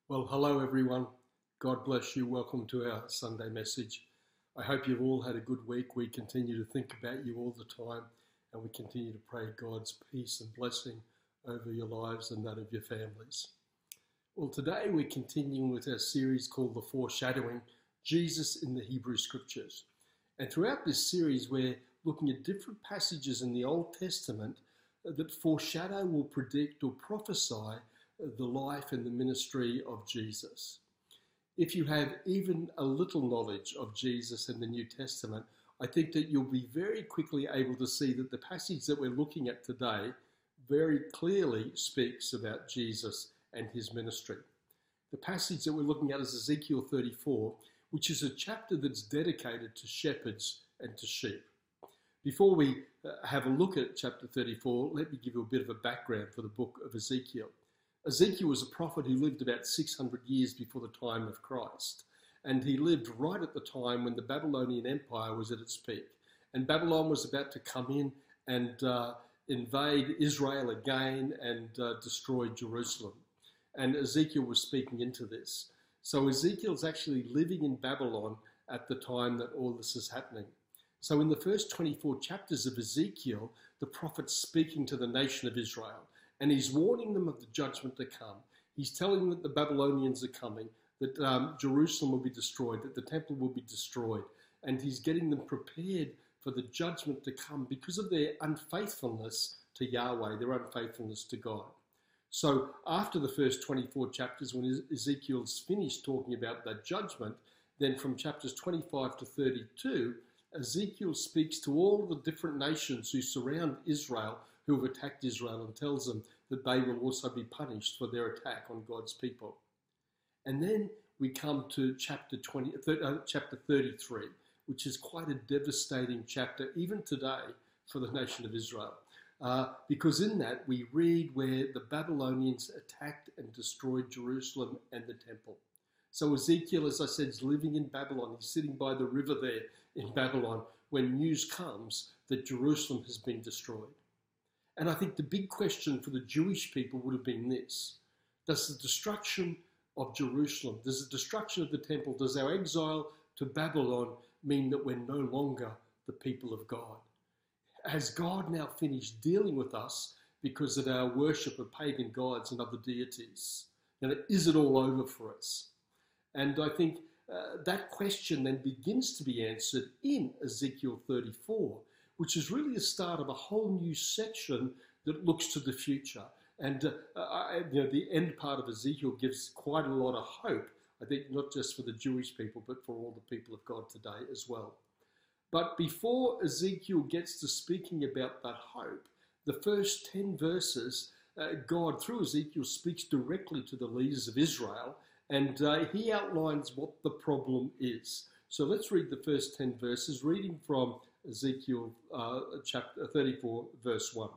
Well, hello everyone. God bless you. Welcome to our Sunday message. I hope you've all had a good week. We continue to think about you all the time, and we continue to pray God's peace and blessing over your lives and that of your families. Well, today we're continuing with our series called The Foreshadowing, Jesus in the Hebrew Scriptures. And throughout this series, we're looking at different passages in the Old Testament that foreshadow or predict or prophesy the life and the ministry of Jesus. If you have even a little knowledge of Jesus in the New Testament, I think that you'll be very quickly able to see that the passage that we're looking at today very clearly speaks about Jesus and his ministry. The passage that we're looking at is Ezekiel 34, which is a chapter that's dedicated to shepherds and to sheep. Before we have a look at chapter 34, let me give you a bit of a background for the book of Ezekiel. Ezekiel was a prophet who lived about 600 years before the time of Christ. And he lived right at the time when the Babylonian Empire was at its peak. And Babylon was about to come in and invade Israel again and destroy Jerusalem. And Ezekiel was speaking into this. So Ezekiel's actually living in Babylon at the time that all this is happening. So in the first 24 chapters of Ezekiel, the prophet's speaking to the nation of Israel. And he's warning them of the judgment to come. He's telling them that the Babylonians are coming, that Jerusalem will be destroyed, that the temple will be destroyed. And he's getting them prepared for the judgment to come because of their unfaithfulness to Yahweh, their unfaithfulness to God. So after the first 24 chapters, when Ezekiel's finished talking about that judgment, then from chapters 25 to 32, Ezekiel speaks to all the different nations who surround Israel, who have attacked Israel, and tells them that they will also be punished for their attack on God's people. And then we come to chapter 33, which is quite a devastating chapter, even today, for the nation of Israel. Because in that we read where the Babylonians attacked and destroyed Jerusalem and the temple. So Ezekiel, as I said, is living in Babylon. He's sitting by the river there in Babylon when news comes that Jerusalem has been destroyed. And I think the big question for the Jewish people would have been this: does the destruction of Jerusalem, does the destruction of the temple, does our exile to Babylon mean that we're no longer the people of God? Has God now finished dealing with us because of our worship of pagan gods and other deities? Is it all over for us? And I think that question then begins to be answered in Ezekiel 34, which is really the start of a whole new section that looks to the future. And the end part of Ezekiel gives quite a lot of hope, I think, not just for the Jewish people, but for all the people of God today as well. But before Ezekiel gets to speaking about that hope, the first 10 verses, God, through Ezekiel, speaks directly to the leaders of Israel, and he outlines what the problem is. So let's read the first 10 verses, reading from Ezekiel chapter 34, verse 1.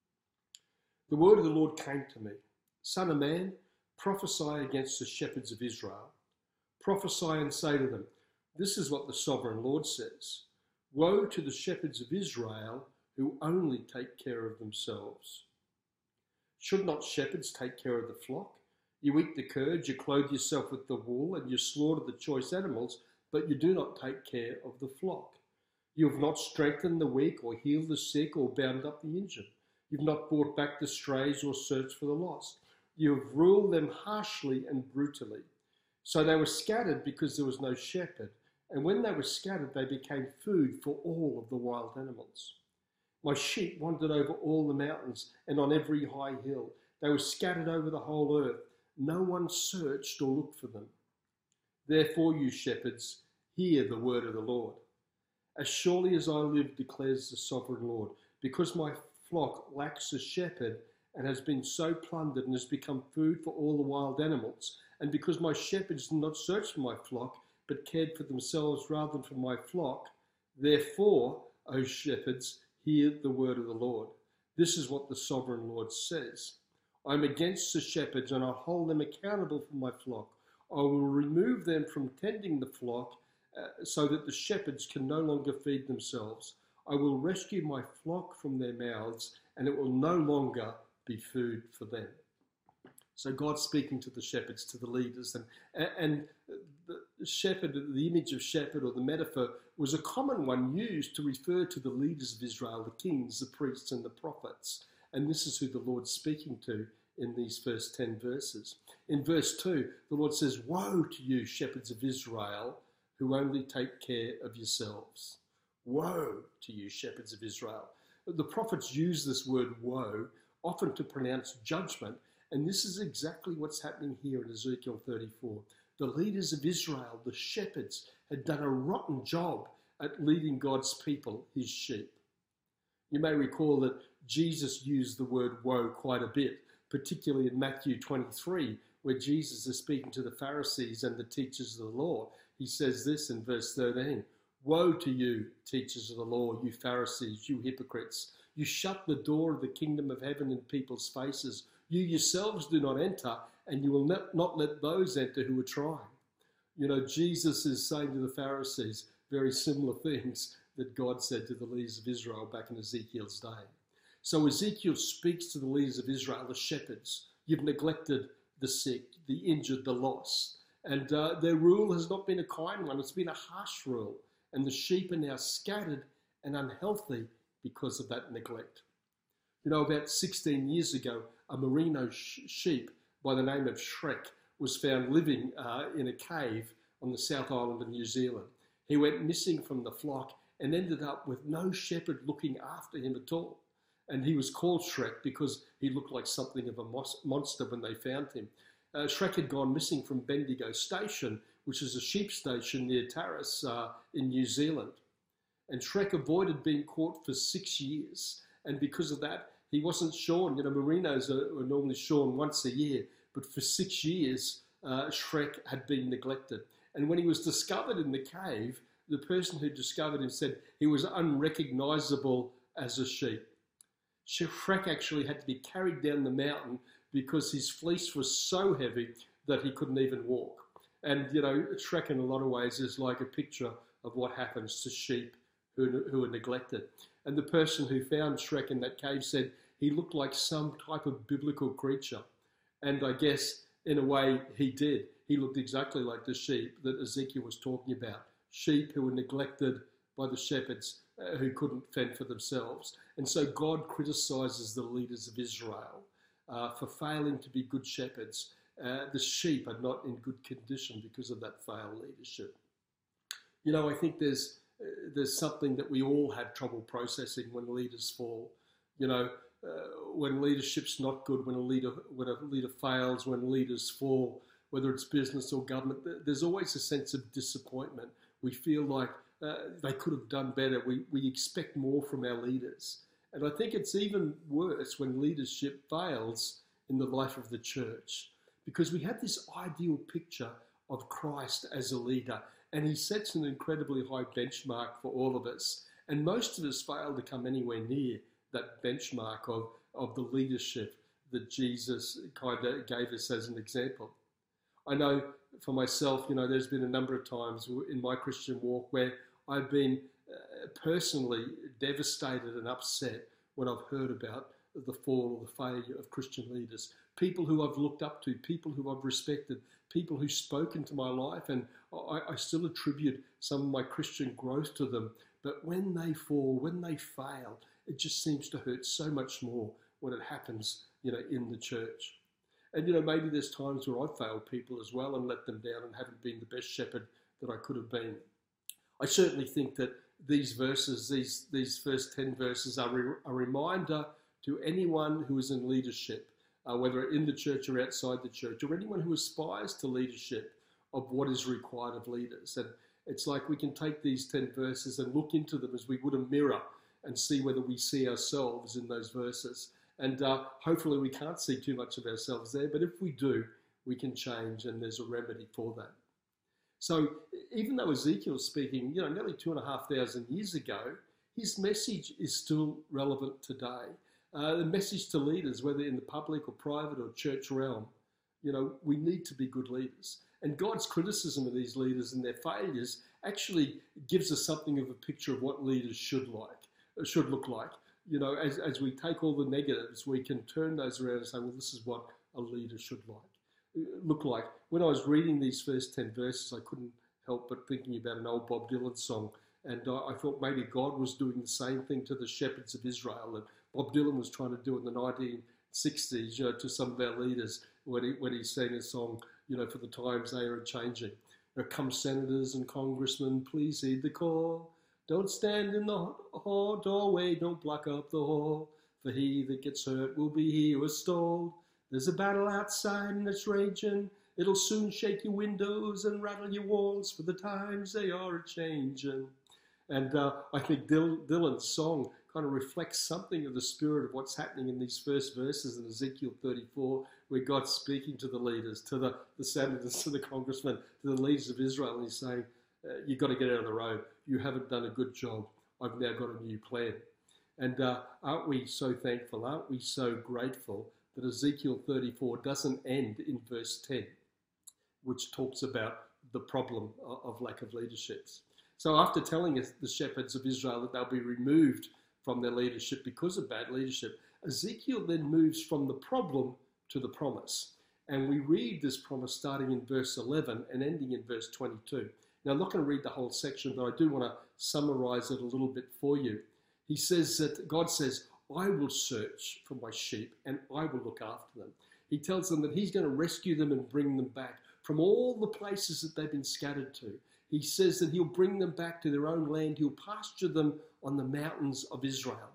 The word of the Lord came to me. Son of man, prophesy against the shepherds of Israel. Prophesy and say to them, this is what the sovereign Lord says. Woe to the shepherds of Israel who only take care of themselves. Should not shepherds take care of the flock? You eat the curds, you clothe yourself with the wool, and you slaughter the choice animals, but you do not take care of the flock. You have not strengthened the weak or healed the sick or bound up the injured. You've not brought back the strays or searched for the lost. You have ruled them harshly and brutally. So they were scattered because there was no shepherd. And when they were scattered, they became food for all of the wild animals. My sheep wandered over all the mountains and on every high hill. They were scattered over the whole earth. No one searched or looked for them. Therefore, you shepherds, hear the word of the Lord. As surely as I live, declares the sovereign Lord, because my flock lacks a shepherd and has been so plundered and has become food for all the wild animals, and because my shepherds did not search for my flock, but cared for themselves rather than for my flock, therefore, O shepherds, hear the word of the Lord. This is what the sovereign Lord says. I am against the shepherds, and I hold them accountable for my flock. I will remove them from tending the flock so that the shepherds can no longer feed themselves. I will rescue my flock from their mouths, and it will no longer be food for them. So God's speaking to the shepherds, to the leaders, and the shepherd, the image of shepherd or the metaphor was a common one used to refer to the leaders of Israel, the kings, the priests and the prophets. And this is who the Lord's speaking to in these first 10 verses. In verse 2, the Lord says, "Woe to you, shepherds of Israel, who only take care of yourselves." Woe to you, shepherds of Israel. The prophets use this word woe often to pronounce judgment, and this is exactly what's happening here in Ezekiel 34. The leaders of Israel, the shepherds, had done a rotten job at leading God's people, his sheep. You may recall that Jesus used the word woe quite a bit, particularly in Matthew 23, where Jesus is speaking to the Pharisees and the teachers of the law. He says this in verse 13, "Woe to you, teachers of the law, you Pharisees, you hypocrites! You shut the door of the kingdom of heaven in people's faces. You yourselves do not enter, and you will not let those enter who are trying." You know, Jesus is saying to the Pharisees very similar things that God said to the leaders of Israel back in Ezekiel's day. So Ezekiel speaks to the leaders of Israel, the shepherds. You've neglected the sick, the injured, the lost. And their rule has not been a kind one. It's been a harsh rule. And the sheep are now scattered and unhealthy because of that neglect. You know, about 16 years ago, a merino sheep by the name of Shrek was found living in a cave on the South Island of New Zealand. He went missing from the flock and ended up with no shepherd looking after him at all. And he was called Shrek because he looked like something of a monster when they found him. Shrek had gone missing from Bendigo Station, which is a sheep station near Taurus in New Zealand. And Shrek avoided being caught for 6 years. And because of that, he wasn't shorn. You know, merinos are normally shorn once a year. But for 6 years, Shrek had been neglected. And when he was discovered in the cave, the person who discovered him said he was unrecognisable as a sheep. Shrek actually had to be carried down the mountain because his fleece was so heavy that he couldn't even walk. And, you know, Shrek in a lot of ways is like a picture of what happens to sheep who are neglected. And the person who found Shrek in that cave said he looked like some type of biblical creature. And I guess, in a way, he did. He looked exactly like the sheep that Ezekiel was talking about. Sheep who were neglected by the shepherds who couldn't fend for themselves. And so God criticises the leaders of Israel for failing to be good shepherds. The sheep are not in good condition because of that failed leadership. You know, I think there's something that we all have trouble processing when leaders fall. You know, when leadership's not good, when a leader fails, when leaders fall, whether it's business or government, there's always a sense of disappointment. We feel like they could have done better. We expect more from our leaders. And I think it's even worse when leadership fails in the life of the church, because we have this ideal picture of Christ as a leader, and he sets an incredibly high benchmark for all of us. And most of us fail to come anywhere near that benchmark of the leadership that Jesus kind of gave us as an example. I know for myself, you know, there's been a number of times in my Christian walk where I've been personally devastated and upset when I've heard about the fall or the failure of Christian leaders. People who I've looked up to, people who I've respected, people who've spoken to my life, and I still attribute some of my Christian growth to them. But when they fall, when they fail, it just seems to hurt so much more when it happens, you know, in the church. And, you know, maybe there's times where I've failed people as well and let them down and haven't been the best shepherd that I could have been. I certainly think that these verses, these first 10 verses are a reminder to anyone who is in leadership, whether in the church or outside the church, or anyone who aspires to leadership, of what is required of leaders. And it's like we can take these 10 verses and look into them as we would a mirror and see whether we see ourselves in those verses. And hopefully we can't see too much of ourselves there, but if we do, we can change, and there's a remedy for that. So even though Ezekiel's speaking, you know, nearly 2,500 years ago, his message is still relevant today. The message to leaders, whether in the public or private or church realm, you know, we need to be good leaders. And God's criticism of these leaders and their failures actually gives us something of a picture of what leaders should look like. You know, as we take all the negatives, we can turn those around and say, well, this is what a leader should look like. When I was reading these first 10 verses, I couldn't help but thinking about an old Bob Dylan song. And I thought maybe God was doing the same thing to the shepherds of Israel that Bob Dylan was trying to do in the 1960s, to some of our leaders when he sang a song, for the times they are changing. Come senators and congressmen, please heed the call. Don't stand in the hall doorway, don't block up the hall. For he that gets hurt will be he who is stalled. There's a battle outside and it's raging. It'll soon shake your windows and rattle your walls, for the times they are a-changing. And I think Dylan's song kind of reflects something of the spirit of what's happening in these first verses in Ezekiel 34, where God's speaking to the leaders, to the senators, to the congressmen, to the leaders of Israel, and he's saying, you've got to get out of the road. You haven't done a good job. I've now got a new plan. And aren't we so thankful? Aren't we so grateful that Ezekiel 34 doesn't end in verse 10, which talks about the problem of lack of leaderships? So after telling us, the shepherds of Israel, that they'll be removed from their leadership because of bad leadership, Ezekiel then moves from the problem to the promise. And we read this promise starting in verse 11 and ending in verse 22. Now, I'm not going to read the whole section, but I do want to summarize it a little bit for you. He says that God says, I will search for my sheep and I will look after them. He tells them that he's going to rescue them and bring them back from all the places that they've been scattered to. He says that he'll bring them back to their own land. He'll pasture them on the mountains of Israel.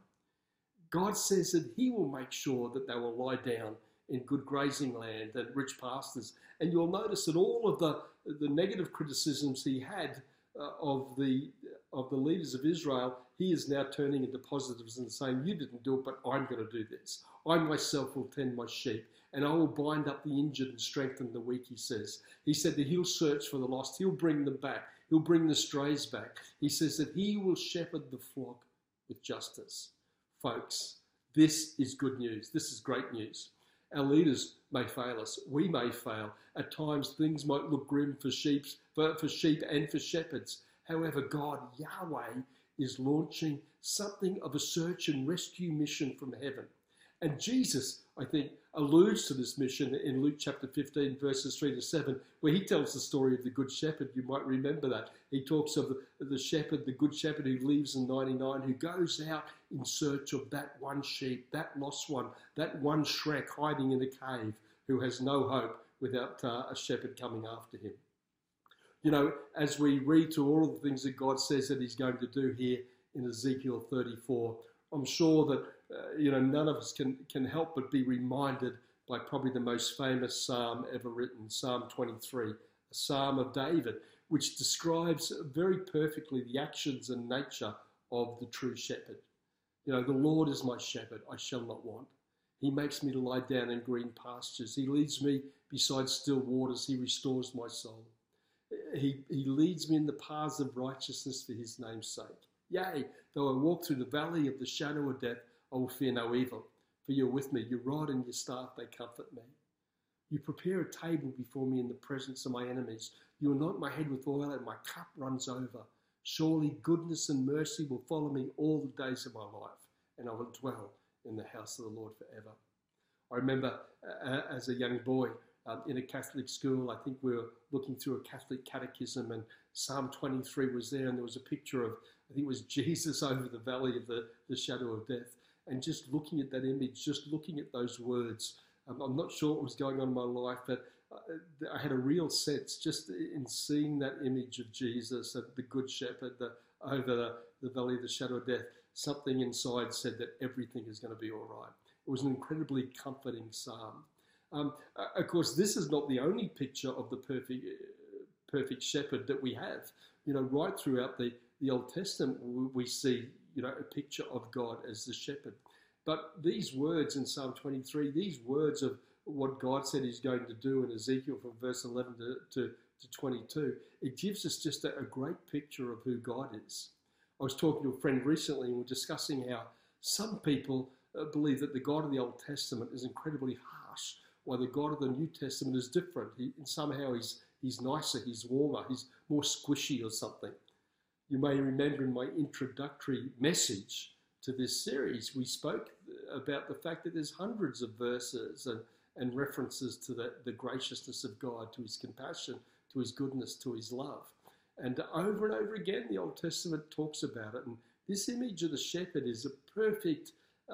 God says that he will make sure that they will lie down in good grazing land and rich pastures. And you'll notice that all of the negative criticisms he had of the leaders of Israel, he is now turning into positives and saying, you didn't do it, but I'm going to do this. I myself will tend my sheep, and I will bind up the injured and strengthen the weak, he says. He said that he'll search for the lost. He'll bring them back. He'll bring the strays back. He says that he will shepherd the flock with justice. Folks, this is good news. This is great news. Our leaders may fail us. We may fail. At times, things might look grim for sheep and for shepherds. However, God, Yahweh, is launching something of a search and rescue mission from heaven. And Jesus, I think, alludes to this mission in Luke chapter 15, verses 3 to 7, where he tells the story of the Good Shepherd. You might remember that. He talks of the shepherd, the Good Shepherd who leaves the 99, who goes out in search of that one sheep, that lost one, that one Shrek hiding in a cave who has no hope without a shepherd coming after him. As we read through all of the things that God says that he's going to do here in Ezekiel 34, I'm sure that none of us can help but be reminded by probably the most famous psalm ever written, Psalm 23, a psalm of David, which describes very perfectly the actions and nature of the true shepherd. The Lord is my shepherd, I shall not want. He makes me to lie down in green pastures. He leads me beside still waters. He restores my soul. He leads me in the paths of righteousness for his name's sake. Yea, though I walk through the valley of the shadow of death, I will fear no evil, for you're with me. Your rod and your staff, they comfort me. You prepare a table before me in the presence of my enemies. You anoint my head with oil, and my cup runs over. Surely goodness and mercy will follow me all the days of my life, and I will dwell in the house of the Lord forever. I remember as a young boy in a Catholic school, I think we were looking through a Catholic catechism, and Psalm 23 was there, and there was a picture of, I think it was Jesus over the valley of the shadow of death. And just looking at that image, just looking at those words, I'm not sure what was going on in my life, but I had a real sense just in seeing that image of Jesus, the Good Shepherd, over the valley of the shadow of death. Something inside said that everything is going to be all right. It was an incredibly comforting psalm. Of course, this is not the only picture of the perfect shepherd that we have. Right throughout the Old Testament, we see a picture of God as the shepherd. But these words in Psalm 23, these words of what God said he's going to do in Ezekiel from verse 11 to 22, it gives us just a great picture of who God is. I was talking to a friend recently and we were discussing how some people believe that the God of the Old Testament is incredibly harsh, while the God of the New Testament is different. Somehow he's nicer, he's warmer, he's more squishy or something. You may remember in my introductory message to this series, we spoke about the fact that there's hundreds of verses and references to the graciousness of God, to his compassion, to his goodness, to his love. And over and over again, the Old Testament talks about it. And this image of the shepherd is a perfect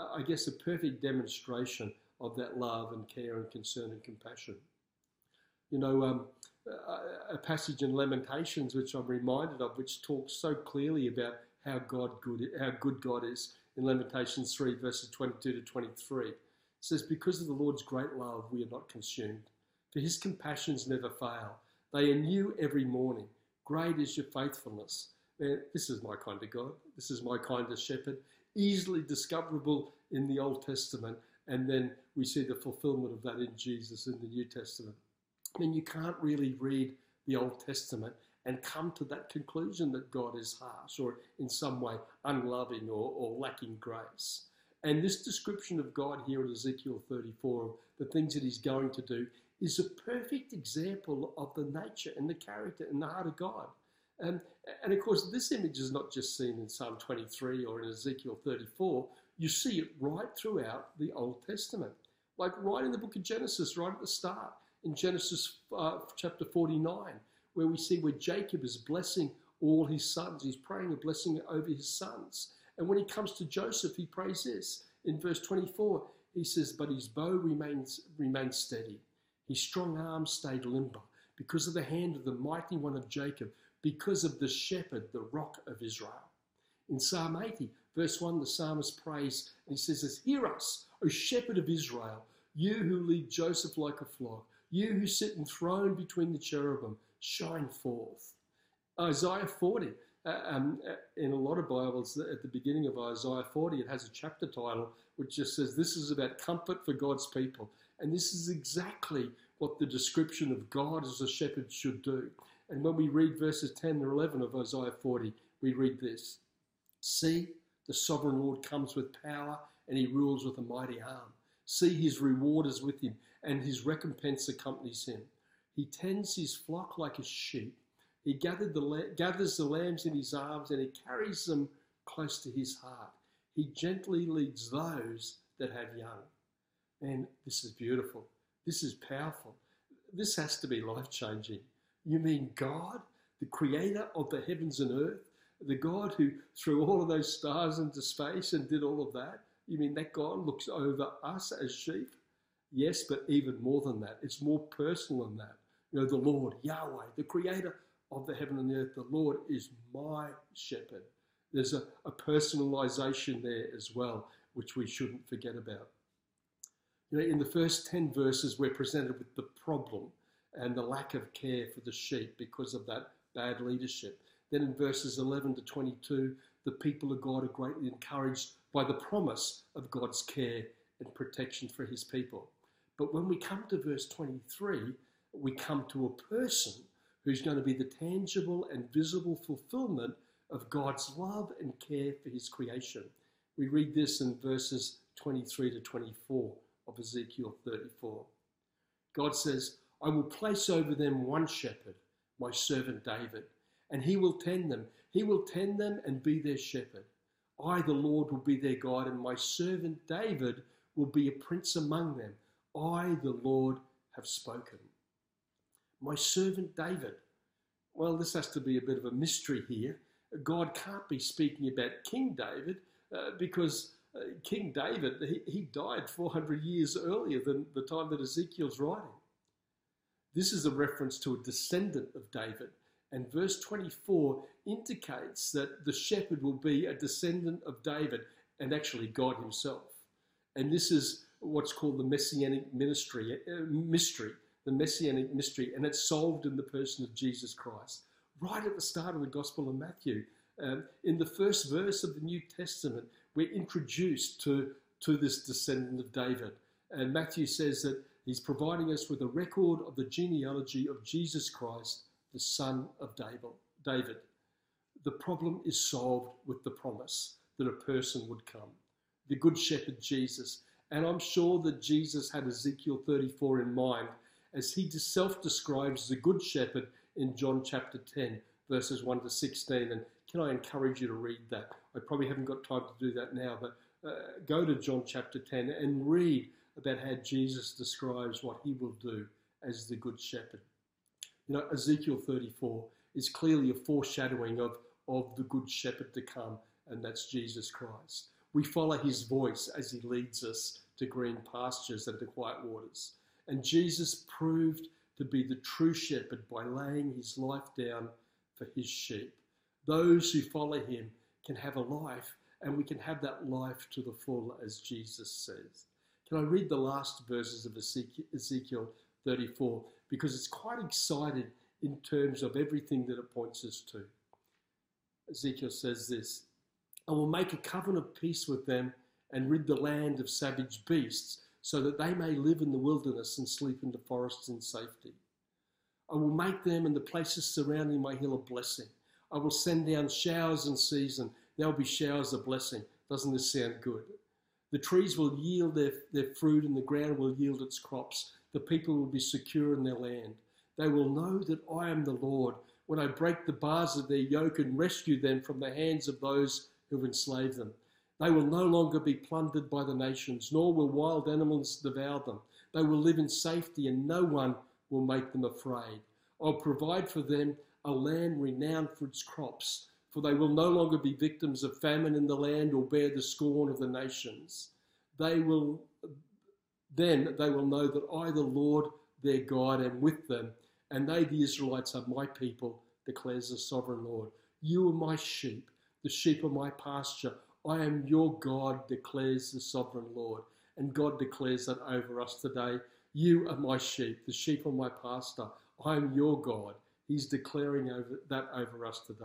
demonstration of that love and care and concern and compassion. You know, a passage in Lamentations, which I'm reminded of, which talks so clearly about how good God is, in Lamentations 3, verses 22 to 23. It says, because of the Lord's great love, we are not consumed, for his compassions never fail. They are new every morning. Great is your faithfulness. Man, this is my kind of God. This is my kind of shepherd, easily discoverable in the Old Testament. And then we see the fulfillment of that in Jesus in the New Testament. I mean, you can't really read the Old Testament and come to that conclusion that God is harsh or in some way unloving or lacking grace. And this description of God here in Ezekiel 34, the things that he's going to do, is a perfect example of the nature and the character and the heart of God. And of course, this image is not just seen in Psalm 23 or in Ezekiel 34. You see it right throughout the Old Testament. Like right in the book of Genesis, right at the start, in Genesis chapter 49, where we see where Jacob is blessing all his sons. He's praying a blessing over his sons. And when he comes to Joseph, he prays this. In verse 24, he says, but his bow remained steady. His strong arm stayed limber because of the hand of the mighty one of Jacob, because of the shepherd, the rock of Israel. In Psalm 80, verse 1, the psalmist prays, and he says, hear us, O shepherd of Israel, you who lead Joseph like a flock, you who sit enthroned between the cherubim, shine forth. Isaiah 40, in a lot of Bibles, at the beginning of Isaiah 40, it has a chapter title which just says, this is about comfort for God's people. And this is exactly what the description of God as a shepherd should do. And when we read verses 10 and 11 of Isaiah 40, we read this. See, the sovereign Lord comes with power and he rules with a mighty arm. See, his reward is with him and his recompense accompanies him. He tends his flock like a sheep. He gathers the lambs in his arms and he carries them close to his heart. He gently leads those that have young. Man, this is beautiful. This is powerful. This has to be life-changing. You mean God, the creator of the heavens and earth, the God who threw all of those stars into space and did all of that? You mean that God looks over us as sheep? Yes, but even more than that. It's more personal than that. You know, the Lord, Yahweh, the creator of the heaven and the earth, the Lord is my shepherd. There's a personalization there as well, which we shouldn't forget about. You know, in the first 10 verses, we're presented with the problem and the lack of care for the sheep because of that bad leadership. Then in verses 11 to 22, the people of God are greatly encouraged by the promise of God's care and protection for his people. But when we come to verse 23, we come to a person who's going to be the tangible and visible fulfillment of God's love and care for his creation. We read this in verses 23 to 24 of Ezekiel 34. God says, I will place over them one shepherd, my servant David, and he will tend them. He will tend them and be their shepherd. I, the Lord, will be their God, and my servant David will be a prince among them. I, the Lord, have spoken. My servant David. Well, this has to be a bit of a mystery here. God can't be speaking about King David because King David, he died 400 years earlier than the time that Ezekiel's writing. This is a reference to a descendant of David. And verse 24 indicates that the shepherd will be a descendant of David and actually God himself. And this is what's called the Messianic mystery, the Messianic mystery, and it's solved in the person of Jesus Christ. Right at the start of the Gospel of Matthew, in the first verse of the New Testament, we're introduced to this descendant of David. And Matthew says that he's providing us with a record of the genealogy of Jesus Christ, the son of David. The problem is solved with the promise that a person would come, the Good Shepherd Jesus. And I'm sure that Jesus had Ezekiel 34 in mind as he self-describes the Good Shepherd in John chapter 10, verses 1 to 16. And can I encourage you to read that? I probably haven't got time to do that now, but go to John chapter 10 and read about how Jesus describes what he will do as the Good Shepherd. You know, Ezekiel 34 is clearly a foreshadowing of the Good Shepherd to come, and that's Jesus Christ. We follow his voice as he leads us to green pastures and to quiet waters. And Jesus proved to be the true shepherd by laying his life down for his sheep. Those who follow him can have a life, and we can have that life to the full, as Jesus says. Can I read the last verses of Ezekiel 34? Because it's quite exciting in terms of everything that it points us to. Ezekiel says this: I will make a covenant of peace with them and rid the land of savage beasts, so that they may live in the wilderness and sleep in the forests in safety. I will make them and the places surrounding my hill a blessing. I will send down showers in season. There will be showers of blessing. Doesn't this sound good? The trees will yield their fruit and the ground will yield its crops. The people will be secure in their land. They will know that I am the Lord when I break the bars of their yoke and rescue them from the hands of those who enslave them. They will no longer be plundered by the nations, nor will wild animals devour them. They will live in safety and no one will make them afraid. I'll provide for them a land renowned for its crops, for they will no longer be victims of famine in the land or bear the scorn of the nations. Then they will know that I, the Lord, their God, am with them, and they, the Israelites, are my people, declares the sovereign Lord. You are my sheep, the sheep of my pasture. I am your God, declares the sovereign Lord. And God declares that over us today. You are my sheep, the sheep of my pasture. I am your God. He's declaring that over us today.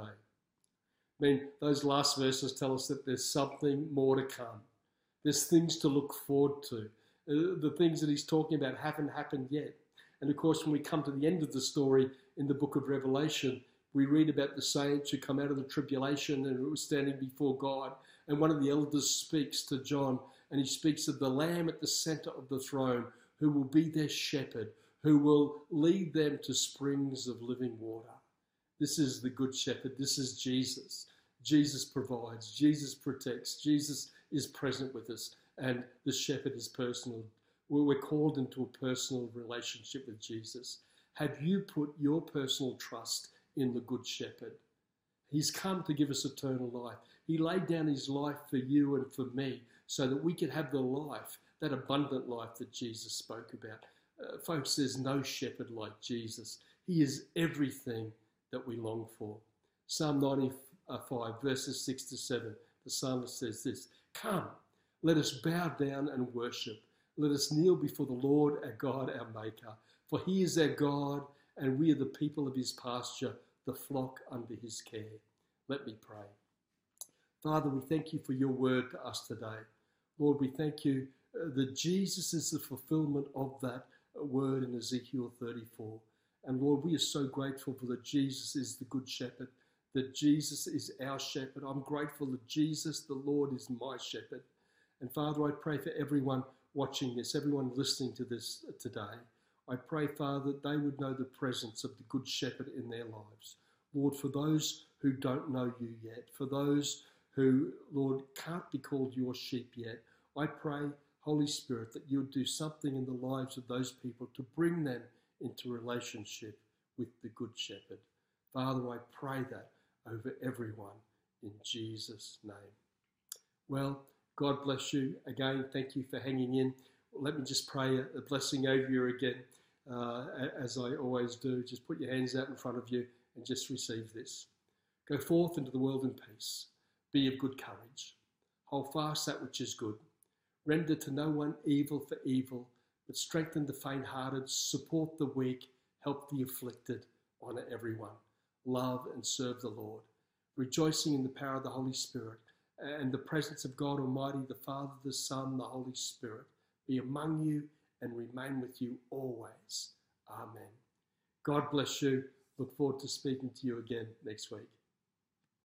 I mean, those last verses tell us that there's something more to come. There's things to look forward to. The things that he's talking about haven't happened yet. And of course, when we come to the end of the story in the book of Revelation, we read about the saints who come out of the tribulation and who are standing before God. And one of the elders speaks to John, and he speaks of the Lamb at the center of the throne, who will be their shepherd, who will lead them to springs of living water. This is the Good Shepherd. This is Jesus. Jesus provides. Jesus protects. Jesus is present with us. And the shepherd is personal. We're called into a personal relationship with Jesus. Have you put your personal trust in the Good Shepherd? He's come to give us eternal life. He laid down his life for you and for me so that we could have the life, that abundant life that Jesus spoke about. Folks, there's no shepherd like Jesus. He is everything that we long for. Psalm 95, verses 6 to 7, the psalmist says this: Come, let us bow down and worship. Let us kneel before the Lord our God, our Maker. For he is our God, and we are the people of his pasture, the flock under his care. Let me pray. Father, we thank you for your word to us today. Lord, we thank you that Jesus is the fulfillment of that word in Ezekiel 34. And Lord, we are so grateful for that Jesus is the Good Shepherd, that Jesus is our shepherd. I'm grateful that Jesus, the Lord, is my shepherd. And Father, I pray for everyone watching this, everyone listening to this today. I pray, Father, that they would know the presence of the Good Shepherd in their lives. Lord, for those who don't know you yet, for those who, Lord, can't be called your sheep yet, I pray, Holy Spirit, that you would do something in the lives of those people to bring them into relationship with the Good Shepherd. Father, I pray that over everyone in Jesus' name. Well, God bless you. Again, thank you for hanging in. Let me just pray a blessing over you again, as I always do. Just put your hands out in front of you and just receive this. Go forth into the world in peace. Be of good courage. Hold fast that which is good. Render to no one evil for evil, but strengthen the faint-hearted, support the weak, help the afflicted, honour everyone. Love and serve the Lord, rejoicing in the power of the Holy Spirit and the presence of God Almighty, the Father, the Son, the Holy Spirit, be among you and remain with you always. Amen. God bless you. Look forward to speaking to you again next week.